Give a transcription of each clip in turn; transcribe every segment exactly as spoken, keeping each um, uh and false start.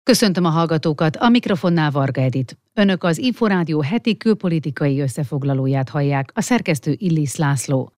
Köszöntöm a hallgatókat, a mikrofonnál Varga Edit. Önök az Inforádió heti külpolitikai összefoglalóját hallják, a szerkesztő Illis László.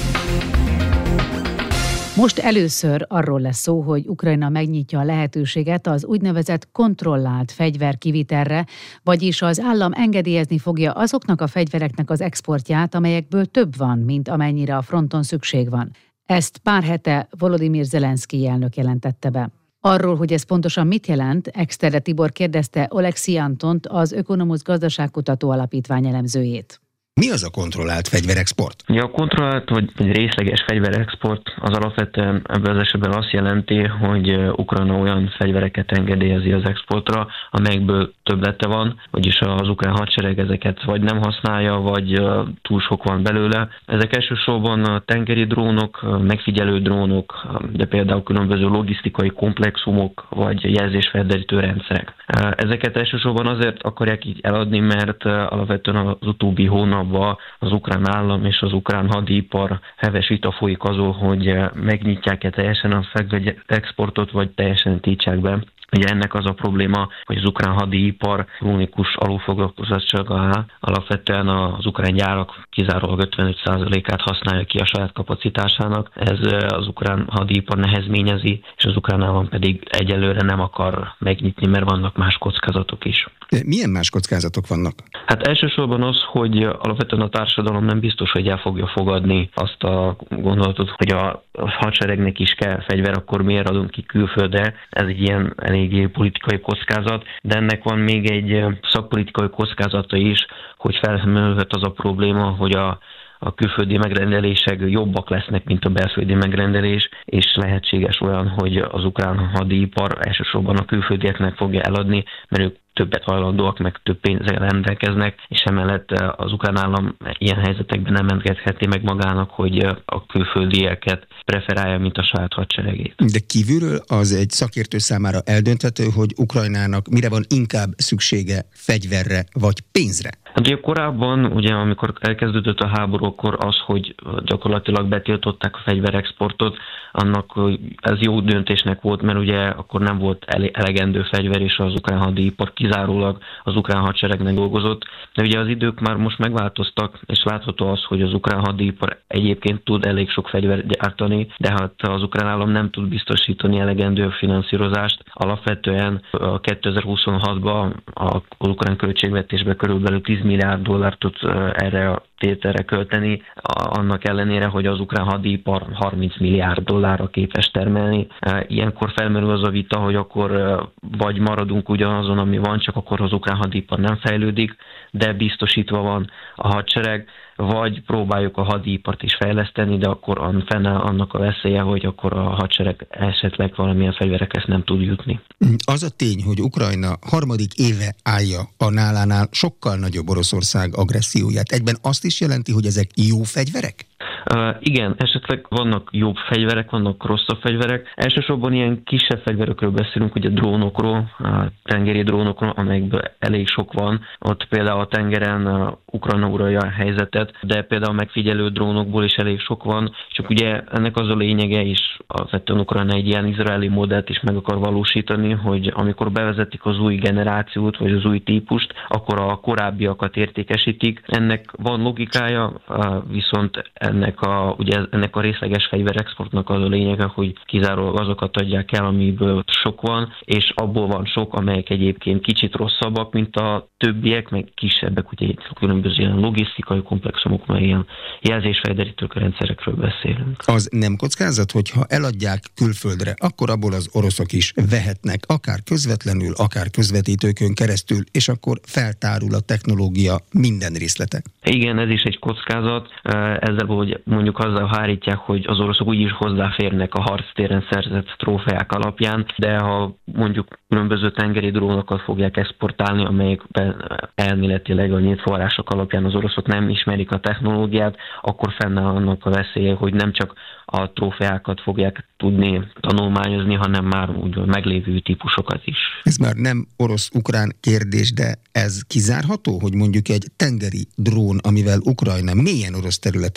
Most először arról lesz szó, hogy Ukrajna megnyitja a lehetőséget az úgynevezett kontrollált fegyverkivitelre, vagyis az állam engedélyezni fogja azoknak a fegyvereknek az exportját, amelyekből több van, mint amennyire a fronton szükség van. Ezt pár hete Volodymyr Zelenszkij elnök jelentette be. Arról, hogy ez pontosan mit jelent, Exterde Tibor kérdezte Oleksij Antont, az Ökonomusz gazdaságkutató alapítvány elemzőjét. Mi az a kontrollált fegyverexport? Ja, a kontrollált vagy részleges fegyverexport az alapvetően ebben az esetben azt jelenti, hogy Ukrajna olyan fegyvereket engedélyezi az exportra, amelyekből többlete van, vagyis az ukrán hadsereg ezeket vagy nem használja, vagy túl sok van belőle. Ezek elsősorban tengeri drónok, megfigyelő drónok, de például különböző logisztikai komplexumok, vagy jelzésfelderítő rendszerek. Ezeket elsősorban azért akarják így eladni, mert alapvetően az utóbbi hónap az ukrán állam és az ukrán hadipar heves vita folyik azon, hogy megnyitják-e teljesen a fegyverexportot, vagy teljesen tiltsák be. Ugye ennek az a probléma, hogy az ukrán hadipar krónikus alulfoglalkozottsága áll. Alapvetően az ukrán gyárak kizárólag ötvenöt százalékát használja ki a saját kapacitásának. Ez az ukrán hadipar nehezményezi, és az ukrán állam pedig egyelőre nem akar megnyitni, mert vannak más kockázatok is. Milyen más kockázatok vannak? Hát elsősorban az, hogy alapvetően a társadalom nem biztos, hogy el fogja fogadni azt a gondolatot, hogy a hadseregnek is kell fegyver, akkor miért adunk ki külföldre. Ez egy ilyen eléggé politikai kockázat, de ennek van még egy szakpolitikai kockázata is, hogy felmerülhet az a probléma, hogy a a külföldi megrendelések jobbak lesznek, mint a belföldi megrendelés, és lehetséges olyan, hogy az ukrán hadipar elsősorban a külföldieknek fogja eladni, mert ők többet hajlandóak, meg több pénzzel rendelkeznek, és emellett az ukrán állam ilyen helyzetekben nem engedheti meg magának, hogy a külföldieket preferálja, mint a saját hadseregét. De kívülről az egy szakértő számára eldönthető, hogy Ukrajnának mire van inkább szüksége, fegyverre vagy pénzre? Hát ugye korábban, ugye, amikor elkezdődött a háború, akkor az, hogy gyakorlatilag betiltották a fegyverexportot, annak ez jó döntésnek volt, mert ugye akkor nem volt elegendő fegyver, és az ukrán hadipar kizárólag az ukrán hadseregnek dolgozott. De ugye az idők már most megváltoztak, és látható az, hogy az ukrán hadipar egyébként tud elég sok fegyvert gyártani, de hát az ukrán állam nem tud biztosítani elegendő finanszírozást. Alapvetően kétezer-huszonhatban az ukrán költségvetésbe körülbelül tíz milliárd dollárt tud erre a tételre költeni, annak ellenére, hogy az ukrán hadipar harminc milliárd dollárra képes termelni. Ilyenkor felmerül az a vita, hogy akkor vagy maradunk ugyanazon, ami van, csak akkor az ukrán hadipar nem fejlődik, de biztosítva van a hadsereg, vagy próbáljuk a hadipart is fejleszteni, de akkor fennáll annak a veszélye, hogy akkor a hadsereg esetleg valamilyen fegyverekhez nem tud jutni. Az a tény, hogy Ukrajna harmadik éve állja a nálánál sokkal nagyobb Oroszország agresszióját. Egyben azt is jelenti, hogy ezek jó fegyverek? Uh, igen, esetleg vannak jobb fegyverek, vannak rosszabb fegyverek. Elsősorban ilyen kisebb fegyverekről beszélünk, ugye drónokról, uh, tengeri drónokról, amelyekből elég sok van. Ott például a tengeren uh, Ukrajna uralja a helyzetet, de például a megfigyelő drónokból is elég sok van. Csak ugye ennek az a lényege is, alapvetően Ukrajna egy ilyen izraeli modellt is meg akar valósítani, hogy amikor bevezetik az új generációt, vagy az új típust, akkor a korábbiakat értékesítik. Ennek van logikája, uh, viszont ennek a, ugye ennek a részleges fegyverexportnak az a lényege, hogy kizárólag azokat adják el, amiből sok van, és abból van sok, amelyek egyébként kicsit rosszabbak, mint a többiek, meg kisebbek, ugye itt különböző ilyen logisztikai komplexumok, meg ilyen jelzésfelderítő rendszerekről beszélünk. Az nem kockázat, hogyha eladják külföldre, akkor abból az oroszok is vehetnek, akár közvetlenül, akár közvetítőkön keresztül, és akkor feltárul a technológia minden részlete. Igen, ez is egy kockázat. Ezzel, hogy mondjuk azzal hárítják, hogy az oroszok úgyis hozzáférnek a harctéren szerzett trófeák alapján, de ha mondjuk különböző tengeri drónokat fogják exportálni, amelyekben elméletileg a nyílt források alapján az oroszok nem ismerik a technológiát, akkor fennáll annak a veszélye, hogy nem csak a trófeákat fogják tudni tanulmányozni, hanem már úgy meglévő típusokat is. Ez már nem orosz-ukrán kérdés, de ez kizárható, hogy mondjuk egy tengeri drón, amivel Ukrajna mélyen orosz területen képes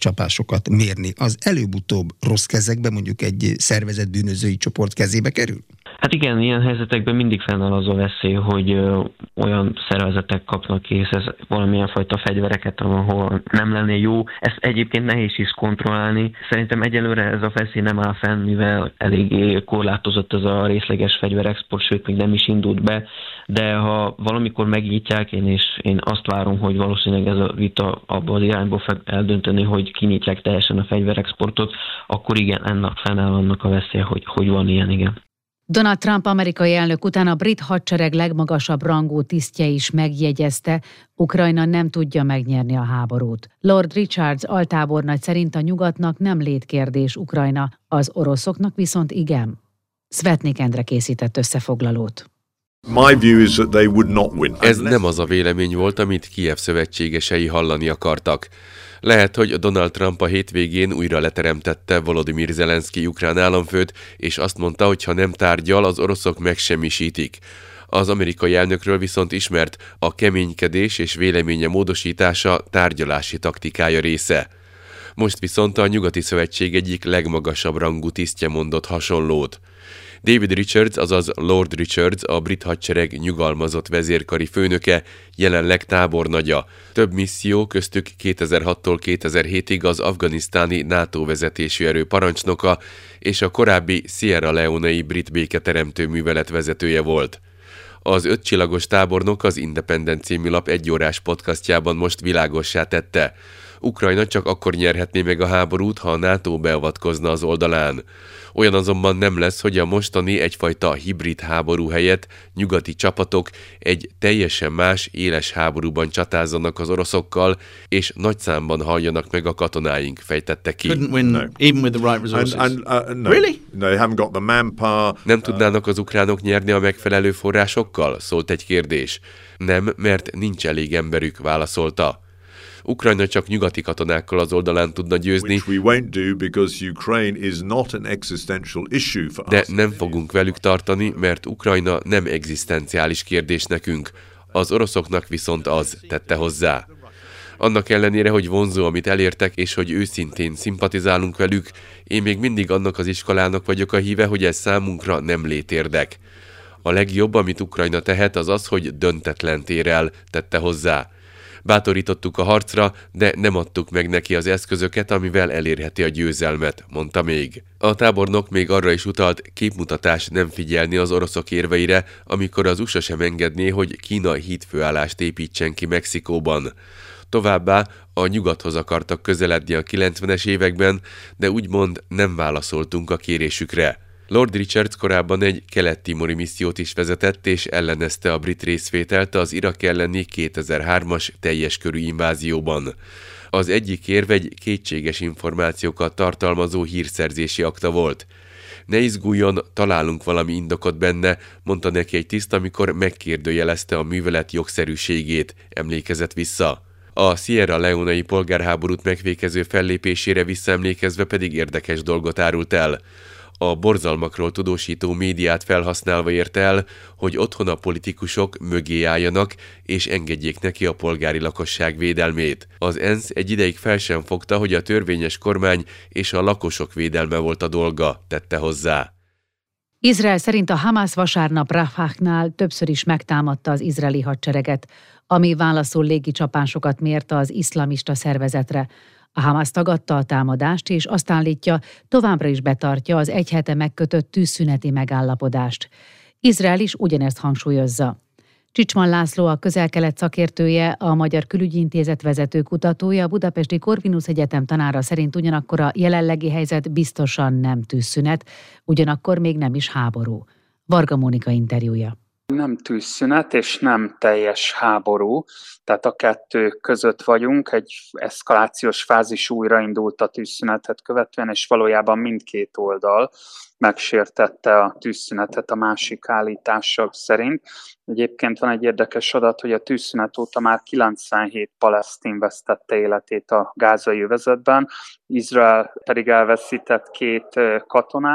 csapásokat mérni. Az előbb-utóbb rossz kezekbe, mondjuk egy szervezett bűnözői csoport kezébe kerül? Hát igen, ilyen helyzetekben mindig fennáll az a veszély, hogy ö, olyan szervezetek kapnak készhez valamilyen fajta fegyvereket, ahol nem lenne jó. Ezt egyébként nehéz is kontrollálni. Szerintem egyelőre ez a veszély nem áll fenn, mivel eléggé korlátozott ez a részleges fegyverexport, sőt, még nem is indult be. De ha valamikor megnyitják, én és én azt várom, hogy valószínűleg ez a vita abban az irányból fog eldönteni, hogy kinyitják teljesen a fegyverexportot, akkor igen, ennek fennáll annak a veszélye, hogy, hogy van ilyen, igen. Donald Trump amerikai elnök után a brit hadsereg legmagasabb rangú tisztje is megjegyezte, Ukrajna nem tudja megnyerni a háborút. Lord Richards altábornagy szerint a nyugatnak nem létkérdés Ukrajna, az oroszoknak viszont igen. Szvetnik Endre készített összefoglalót. My view is that they would not win. Ez nem az a vélemény volt, amit Kijev szövetségesei hallani akartak. Lehet, hogy Donald Trump a hétvégén újra leteremtette Volodymyr Zelenszky ukrán államfőt, és azt mondta, hogy ha nem tárgyal, az oroszok megsemmisítik. Az amerikai elnökről viszont ismert, a keménykedés és véleménye módosítása tárgyalási taktikája része. Most viszont a nyugati szövetség egyik legmagasabb rangú tisztje mondott hasonlót. David Richards, azaz Lord Richards, a brit hadsereg nyugalmazott vezérkari főnöke, jelenleg tábornagya. Több misszió, köztük kétezer-hattól kétezer-hétig az afganisztáni NATO vezetésű erő parancsnoka és a korábbi Sierra Leone-i brit béketeremtő művelet vezetője volt. Az ötcsillagos tábornok az Independent című lap egyórás podcastjában most világossá tette. Ukrajna csak akkor nyerhetné meg a háborút, ha a NATO beavatkozna az oldalán. Olyan azonban nem lesz, hogy a mostani egyfajta hibrid háború helyett nyugati csapatok egy teljesen más, éles háborúban csatázzanak az oroszokkal, és nagy számban halljanak meg a katonáink, fejtette ki. Nem tudnának az ukránok nyerni a megfelelő forrásokkal? Szólt egy kérdés. Nem, mert nincs elég emberük, válaszolta. Ukrajna csak nyugati katonákkal az oldalán tudna győzni, de nem fogunk velük tartani, mert Ukrajna nem egzisztenciális kérdés nekünk. Az oroszoknak viszont az, tette hozzá. Annak ellenére, hogy vonzó, amit elértek, és hogy őszintén szimpatizálunk velük, én még mindig annak az iskolának vagyok a híve, hogy ez számunkra nem létérdek. A legjobb, amit Ukrajna tehet, az az, hogy döntetlent ér el, tette hozzá. Bátorítottuk a harcra, de nem adtuk meg neki az eszközöket, amivel elérheti a győzelmet, mondta még. A tábornok még arra is utalt, képmutatás nem figyelni az oroszok érveire, amikor az u es á sem engedné, hogy Kína hídfőállást építsen ki Mexikóban. Továbbá a nyugathoz akartak közeledni a kilencvenes években, de úgymond nem válaszoltunk a kérésükre. Lord Richards korábban egy kelet-timori missziót is vezetett, és ellenezte a brit részvételt az Irak elleni kétezer-hármas teljes körű invázióban. Az egyik érv egy kétséges információkat tartalmazó hírszerzési akta volt. Ne izguljon, találunk valami indokot benne, mondta neki egy tiszt, amikor megkérdőjelezte a művelet jogszerűségét, emlékezett vissza. A Sierra Leone-i polgárháborút megfékező fellépésére visszaemlékezve pedig érdekes dolgot árult el. A borzalmakról tudósító médiát felhasználva érte el, hogy otthon a politikusok mögé álljanak, és engedjék neki a polgári lakosság védelmét. Az ENSZ egy ideig fel sem fogta, hogy a törvényes kormány és a lakosok védelme volt a dolga, tette hozzá. Izrael szerint a Hamász vasárnap Rafah-nál többször is megtámadta az izraeli hadsereget, ami válaszul légicsapásokat mért az iszlamista szervezetre. A Hamász tagadta a támadást, és azt állítja, továbbra is betartja az egy hete megkötött tűzszüneti megállapodást. Izrael is ugyanezt hangsúlyozza. Csicsman László, a Közel-Kelet szakértője, a Magyar Külügyi Intézet vezető kutatója, a Budapesti Corvinus Egyetem tanára szerint ugyanakkor a jelenlegi helyzet biztosan nem tűzszünet, ugyanakkor még nem is háború. Varga Mónika interjúja. Nem tűzszünet és nem teljes háború, tehát a kettő között vagyunk, egy eszkalációs fázis újraindult a tűzszünetet követően, és valójában mindkét oldal megsértette a tűzszünetet a másik állítások szerint. Egyébként van egy érdekes adat, hogy a tűzszünet óta már kilencvenhét palesztin vesztette életét a gázai övezetben, Izrael pedig elveszített két katonát,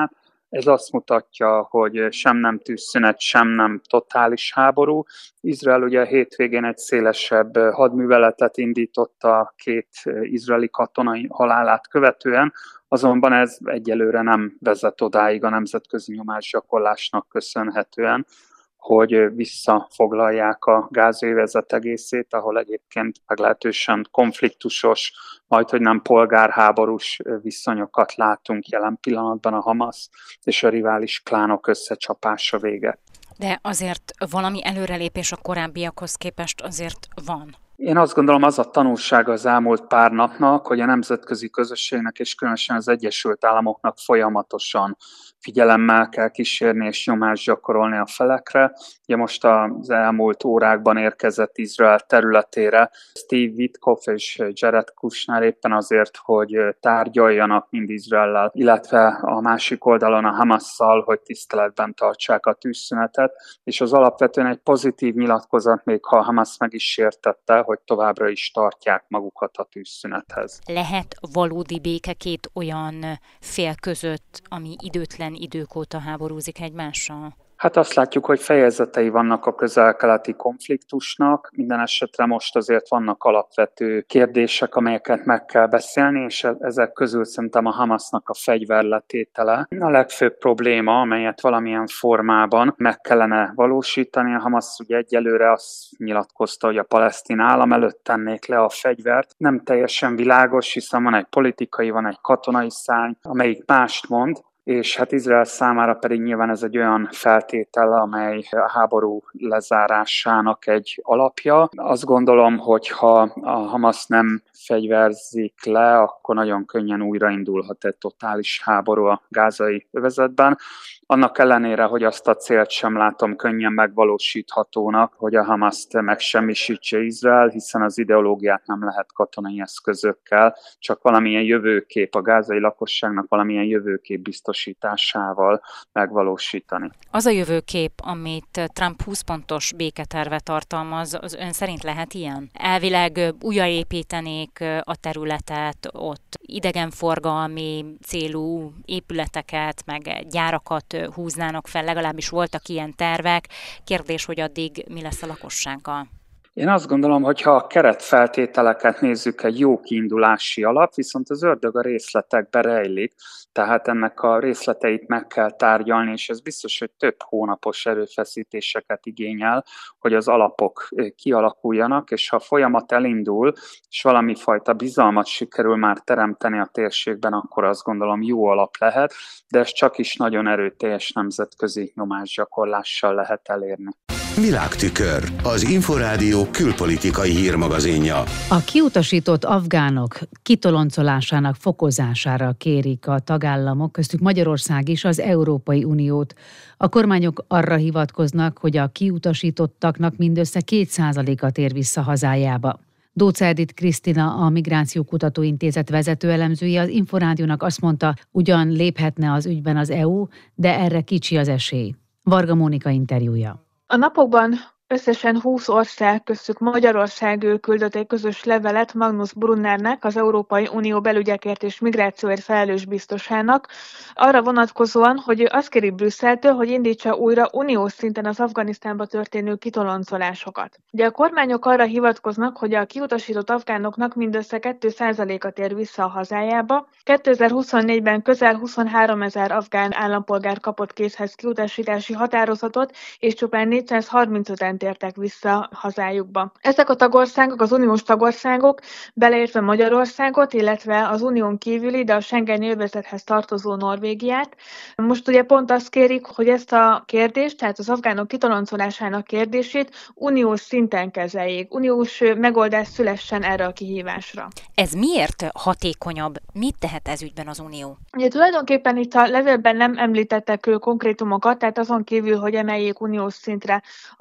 Ez azt mutatja, hogy sem nem tűzszünet, sem nem totális háború. Izrael ugye a hétvégén egy szélesebb hadműveletet indított a két izraeli katonai halálát követően, azonban ez egyelőre nem vezet odáig a nemzetközi nyomásgyakorlásnak köszönhetően, hogy visszafoglalják a gázövezet egészét, ahol egyébként meglehetősen konfliktusos, majd hogy nem polgárháborús viszonyokat látunk jelen pillanatban a Hamasz és a rivális klánok összecsapása véget. De azért valami előrelépés a korábbiakhoz képest azért van. Én azt gondolom, az a tanulság az elmúlt pár napnak, hogy a nemzetközi közösségnek és különösen az Egyesült Államoknak folyamatosan figyelemmel kell kísérni és nyomást gyakorolni a felekre. Ugye most az elmúlt órákban érkezett Izrael területére Steve Witkoff és Jared Kushner éppen azért, hogy tárgyaljanak mind Izraellel, illetve a másik oldalon a Hamasszal, hogy tiszteletben tartsák a tűzszünetet, és az alapvetően egy pozitív nyilatkozat, még ha a Hamasz meg is sértette, hogy továbbra is tartják magukat a tűzszünethez. Lehet valódi béke két olyan fél között, ami időtlen idők óta háborúzik egymással? Hát azt látjuk, hogy fejezetei vannak a közel-keleti konfliktusnak. Minden esetre most azért vannak alapvető kérdések, amelyeket meg kell beszélni, és ezek közül szerintem a Hamasznak a fegyverletétele a legfőbb probléma, amelyet valamilyen formában meg kellene valósítani. A Hamasz ugye egyelőre azt nyilatkozta, hogy a palesztin állam előtt tennék le a fegyvert. Nem teljesen világos, hiszen van egy politikai, van egy katonai szárny, amelyik mást mond, és hát Izrael számára pedig nyilván ez egy olyan feltétel, amely a háború lezárásának egy alapja. Azt gondolom, hogy ha a Hamasz nem fegyverzik le, akkor nagyon könnyen újraindulhat egy totális háború a gázai övezetben. Annak ellenére, hogy azt a célt sem látom könnyen megvalósíthatónak, hogy a Hamaszt megsemmisítse Izrael, hiszen az ideológiát nem lehet katonai eszközökkel, csak valamilyen jövőkép, a gázai lakosságnak valamilyen jövőkép biztosításával megvalósítani. Az a jövőkép, amit Trump húsz pontos béketerve tartalmaz, az ön szerint lehet ilyen? Elvileg újraépítenék a területet, ott idegenforgalmi célú épületeket, meg gyárakat húznának fel, legalábbis voltak ilyen tervek. Kérdés, hogy addig mi lesz a lakossággal? Én azt gondolom, hogy ha a keretfeltételeket nézzük, egy jó kiindulási alap, viszont az ördög a részletekbe rejlik, tehát ennek a részleteit meg kell tárgyalni, és ez biztos, hogy több hónapos erőfeszítéseket igényel, hogy az alapok kialakuljanak, és ha a folyamat elindul, és valami fajta bizalmat sikerül már teremteni a térségben, akkor azt gondolom jó alap lehet, de ez csak is nagyon erőteljes nemzetközi nyomásgyakorlással lehet elérni. Világtükör, az Inforádió külpolitikai hírmagazinja. A kiutasított afgánok kitoloncolásának fokozására kérik a tagállamok, köztük Magyarország is, az Európai Uniót. A kormányok arra hivatkoznak, hogy a kiutasítottaknak mindössze két százaléka tér vissza hazájába. Dócz Edith Krisztina, a Migrációkutató Intézet vezető elemzője az Inforádiónak azt mondta, ugyan léphetne az ügyben az é u, de erre kicsi az esély. Varga Mónika interjúja. A napokban összesen húsz ország, köztük Magyarország küldött egy közös levelet Magnus Brunnernek, az Európai Unió belügyekért és migrációért felelős biztosának, arra vonatkozóan, hogy ő azt kéri Brüsszeltől, hogy indítsa újra uniós szinten az Afganisztánba történő kitoloncolásokat. Ugye a kormányok arra hivatkoznak, hogy a kiutasított afgánoknak mindössze két százaléka tér vissza a hazájába. kétezer-huszonnégyben közel huszonháromezer afgán állampolgár kapott készhez kiutasítási határozatot, és csupán négyszázharmincöten tértek vissza hazájukba. Ezek a tagországok, az uniós tagországok, beleértve Magyarországot, illetve az unión kívüli, de a Schengeni övezethez tartozó Norvégiát. Most ugye pont azt kérik, hogy ezt a kérdést, tehát az afgánok kitoloncolásának kérdését uniós szinten kezeljék, uniós megoldás szülessen erre a kihívásra. Ez miért hatékonyabb? Mit tehet ez ügyben az Unió? Ugye tulajdonképpen itt a levélben nem említettek konkrétumokat, tehát azon kívül, hogy emeljék uniós szintre az afgán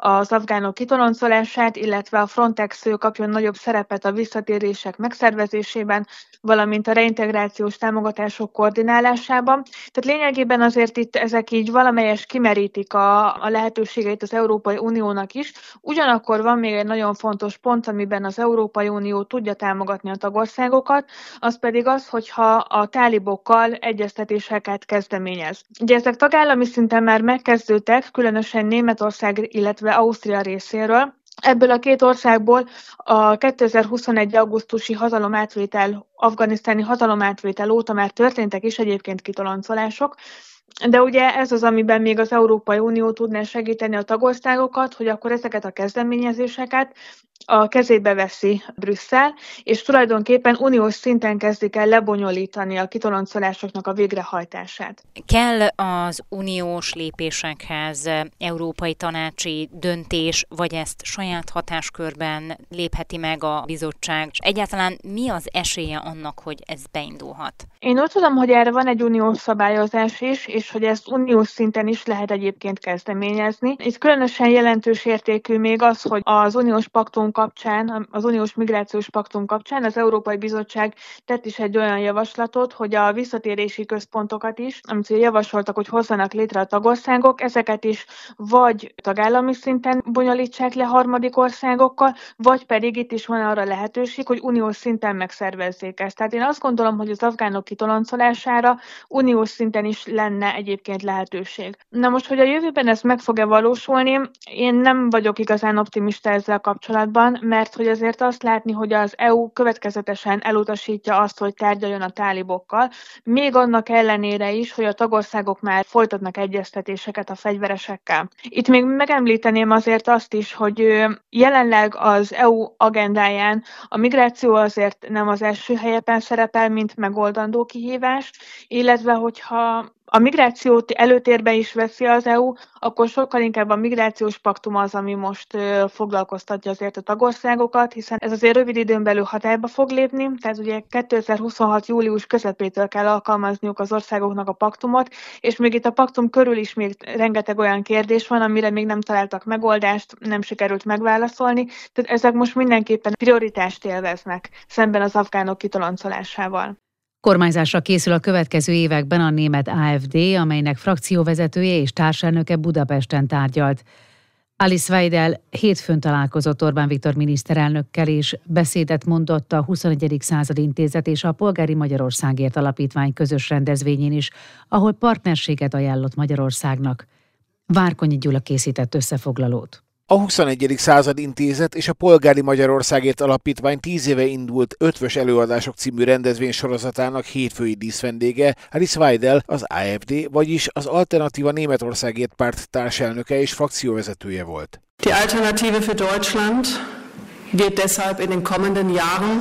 afgánok kitoloncolását, illetve a Frontex kapjon nagyobb szerepet a visszatérések megszervezésében, valamint a reintegrációs támogatások koordinálásában. Tehát lényegében azért itt ezek így valamelyes kimerítik a, a lehetőségeit az Európai Uniónak is. Ugyanakkor van még egy nagyon fontos pont, amiben az Európai Unió tudja támogatni a tagországokat, az pedig az, hogyha a tálibokkal egyeztetéseket kezdeményez. Ugye ezek tagállami szinten már megkezdődtek, különösen Németország, illetve Ausztria részéről. Ebből a két országból a kétezer-huszonegy. augusztusi hatalomátvétel, afganisztáni hatalomátvétel óta már történtek is egyébként kitoloncolások, de ugye ez az, amiben még az Európai Unió tudná segíteni a tagországokat, hogy akkor ezeket a kezdeményezéseket a kezébe veszi Brüsszel, és tulajdonképpen uniós szinten kezdik el lebonyolítani a kitoloncolásoknak a végrehajtását. Kell az uniós lépésekhez európai tanácsi döntés, vagy ezt saját hatáskörben lépheti meg a bizottság? És egyáltalán mi az esélye annak, hogy ez beindulhat? Én úgy tudom, hogy erre van egy uniós szabályozás is, és hogy ezt uniós szinten is lehet egyébként kezdeményezni. Itt különösen jelentős értékű még az, hogy az uniós paktum kapcsán, az uniós migrációs paktum kapcsán az Európai Bizottság tett is egy olyan javaslatot, hogy a visszatérési központokat is, amit javasoltak, hogy hozzanak létre a tagországok, ezeket is vagy tagállami szinten bonyolítsák le harmadik országokkal, vagy pedig itt is van arra lehetőség, hogy uniós szinten megszervezzék ezt. Tehát én azt gondolom, hogy az afgánok kitoloncolására uniós szinten is lenne egyébként lehetőség. Na most, hogy a jövőben ez meg fog-e valósulni, én nem vagyok igazán optimista ezzel kapcsolatban, mert hogy azért azt látni, hogy az é u következetesen elutasítja azt, hogy tárgyaljon a tálibokkal, még annak ellenére is, hogy a tagországok már folytatnak egyeztetéseket a fegyveresekkel. Itt még megemlíteném azért azt is, hogy jelenleg az é u agendáján a migráció azért nem az első helyen szerepel, mint megoldandó kihívás, illetve hogyha a migrációt előtérbe is veszi az é u, akkor sokkal inkább a migrációs paktum az, ami most ö, foglalkoztatja azért a tagországokat, hiszen ez azért rövid időn belül hatályba fog lépni, tehát ugye kétezer-huszonhat. július közepétől kell alkalmazniuk az országoknak a paktumot, és még itt a paktum körül is még rengeteg olyan kérdés van, amire még nem találtak megoldást, nem sikerült megválaszolni, tehát ezek most mindenképpen prioritást élveznek szemben az afgánok kitoloncolásával. Kormányzásra készül a következő években a német á ef dé, amelynek frakcióvezetője és társelnöke Budapesten tárgyalt. Alice Weidel hétfőn találkozott Orbán Viktor miniszterelnökkel, és beszédet mondott a huszonegyedik század intézet és a Polgári Magyarországért Alapítvány közös rendezvényén is, ahol partnerséget ajánlott Magyarországnak. Várkonyi Gyula készített összefoglalót. A huszonegyedik század intézet és a Polgári Magyarországért Alapítvány tíz éve indult Ötvös előadások című rendezvény sorozatának hétfői díszvendége Alice Weidel, az á ef dé, vagyis az Alternatíva Németországért párt társelnöke és frakcióvezetője volt. Die Alternative für Deutschland wird deshalb in den kommenden Jahren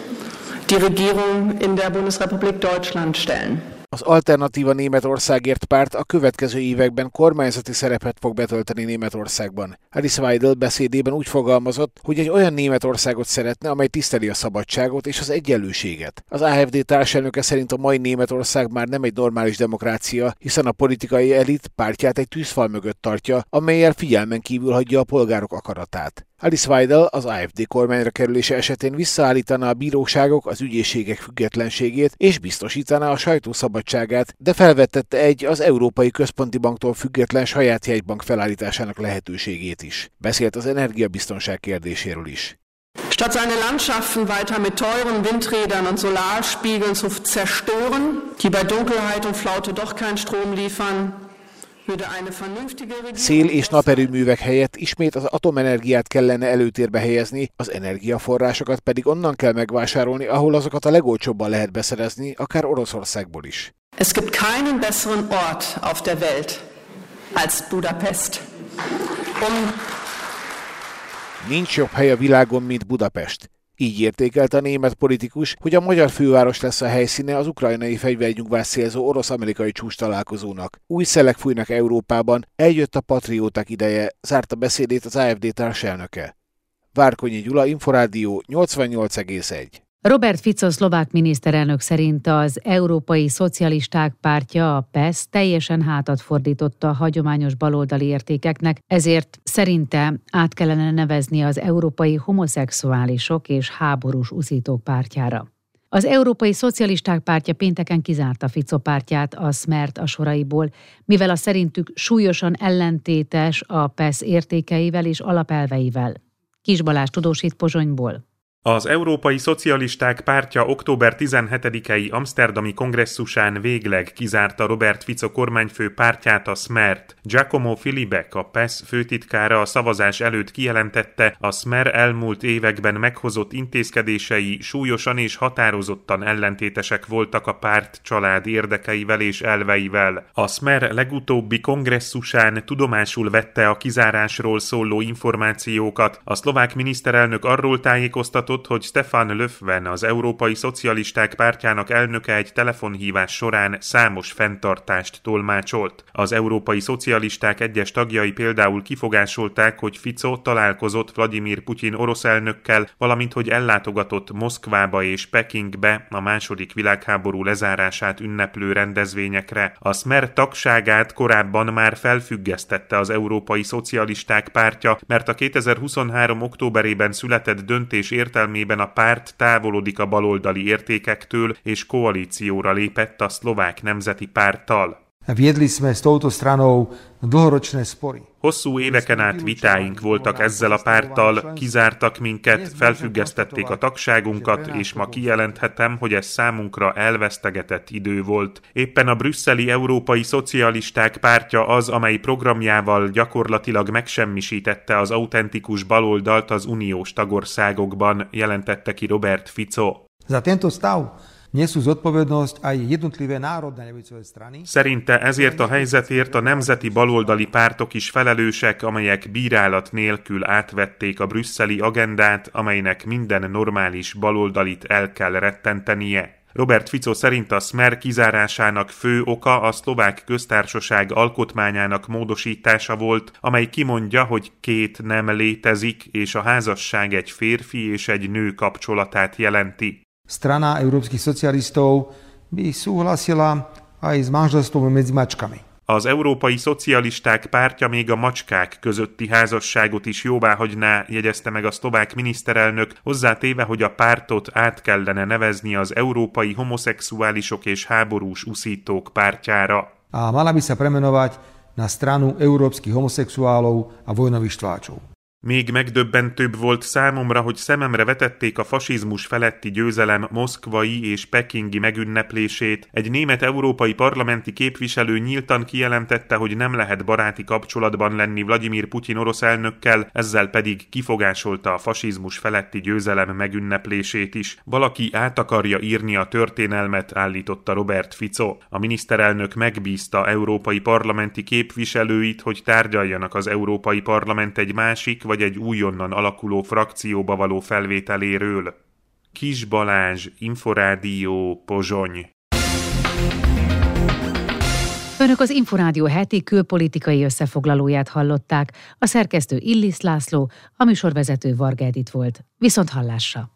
die Regierung in der Bundesrepublik Deutschland stellen. Az Alternatíva Németországért párt a következő években kormányzati szerepet fog betölteni Németországban. Alice Weidel beszédében úgy fogalmazott, hogy egy olyan Németországot szeretne, amely tiszteli a szabadságot és az egyenlőséget. Az á ef dé társelnöke szerint a mai Németország már nem egy normális demokrácia, hiszen a politikai elit pártját egy tűzfal mögött tartja, amellyel figyelmen kívül hagyja a polgárok akaratát. Alice Weidel az á ef dé kormányra kerülése esetén visszaállítaná a bíróságok, az ügyészségek függetlenségét és biztosítaná a sajtó szabadságát, de felvetette egy az Európai Központi Banktól független saját jegybank felállításának lehetőségét is. Beszélt az energiabiztonság kérdéséről is. Statt seine Landschaften weiter mit teuren Windrädern und Solarspiegeln zu zerstören, die bei Dunkelheit und Flaute doch keinen Strom liefern, szél- és naperőművek helyett ismét az atomenergiát kellene előtérbe helyezni, az energiaforrásokat pedig onnan kell megvásárolni, ahol azokat a legolcsóbban lehet beszerezni, akár Oroszországból is. Es gibt keinen besseren Ort auf der Welt als Budapest. Um... Nincs jobb hely a világon, mint Budapest. Így értékelte a német politikus, hogy a magyar főváros lesz a helyszíne az ukrajnai fegyvernyugvást célzó orosz-amerikai csúcstalálkozónak. Új szelek fújnak Európában, eljött a patrióták ideje, zárta beszédét az á ef dé társelnöke. Várkonyi Gyula, Inforádió nyolcvannyolc egész egy. Robert Fico szlovák miniszterelnök szerint az Európai Szocialisták Pártja, a PES teljesen hátat fordította a hagyományos baloldali értékeknek, ezért szerinte át kellene nevezni az Európai Homoszexuálisok és Háborús Uszítók Pártjára. Az Európai Szocialisták Pártja pénteken kizárta Fico pártját, a Smert a soraiból, mivel a szerintük súlyosan ellentétes a PES értékeivel és alapelveivel. Kis Balázs tudósít Pozsonyból. Az Európai Szocialisták Pártja október tizenhetedikei amszterdami kongresszusán végleg kizárta Robert Fico kormányfő pártját, a Smert. Giacomo Filibek, a PES főtitkára a szavazás előtt kijelentette, a Smer elmúlt években meghozott intézkedései súlyosan és határozottan ellentétesek voltak a párt család érdekeivel és elveivel. A Smer legutóbbi kongresszusán tudomásul vette a kizárásról szóló információkat. A szlovák miniszterelnök arról tájékoztatott, hogy Stefan Löfven, az Európai Szocialisták Pártjának elnöke egy telefonhívás során számos fenntartást tolmácsolt. Az Európai Szocialisták egyes tagjai például kifogásolták, hogy Fico találkozott Vladimir Putyin orosz elnökkel, valamint hogy ellátogatott Moszkvába és Pekingbe a második világháború lezárását ünneplő rendezvényekre. A Smer tagságát korábban már felfüggesztette az Európai Szocialisták Pártja, mert a kétezer-huszonhárom októberében született döntés értelmében a párt távolodik a baloldali értékektől és koalícióra lépett a Szlovák Nemzeti Párttal. Hosszú éveken át vitáink voltak ezzel a párttal, kizártak minket, felfüggesztették a tagságunkat, és ma kijelenthetem, hogy ez számunkra elvesztegetett idő volt. Éppen a brüsszeli Európai Szocialisták Pártja az, amely programjával gyakorlatilag megsemmisítette az autentikus baloldalt az uniós tagországokban, jelentette ki Robert Fico. Szerinte ezért a helyzetért a nemzeti baloldali pártok is felelősek, amelyek bírálat nélkül átvették a brüsszeli agendát, amelynek minden normális baloldalit el kell rettentenie. Robert Fico szerint a Smer kizárásának fő oka a szlovák köztársaság alkotmányának módosítása volt, amely kimondja, hogy két nem létezik, és a házasság egy férfi és egy nő kapcsolatát jelenti. Strana európskych socialistov by súhlasila aj s manželstvom medzi mačkami. Az Európai Szocialisták Pártja még a macskák közötti házasságot is jóváhagyná, jegyezte meg a szlovák miniszterelnök, hozzátéve, hogy a pártot át kellene nevezni az Európai Homoszexuálisok és Háborús Uszítók Pártjára. A mala by sa premenovať na stranu európskych homosexuálov a vojnových štváčov. Még megdöbbentőbb volt számomra, hogy szememre vetették a fasizmus feletti győzelem moszkvai és pekingi megünneplését. Egy német európai parlamenti képviselő nyíltan kijelentette, hogy nem lehet baráti kapcsolatban lenni Vladimir Putyin orosz elnökkel, ezzel pedig kifogásolta a fasizmus feletti győzelem megünneplését is. Valaki át akarja írni a történelmet, állította Robert Fico. A miniszterelnök megbízta európai parlamenti képviselőit, hogy tárgyaljanak az Európai Parlament egy másik vagy egy újonnan alakuló frakcióba való felvételéről. Kis Balázs, Inforádió, Pozsony. Önök az Inforádió heti külpolitikai összefoglalóját hallották. A szerkesztő Illis László, a műsorvezető Varga Edit volt. Viszont hallásra!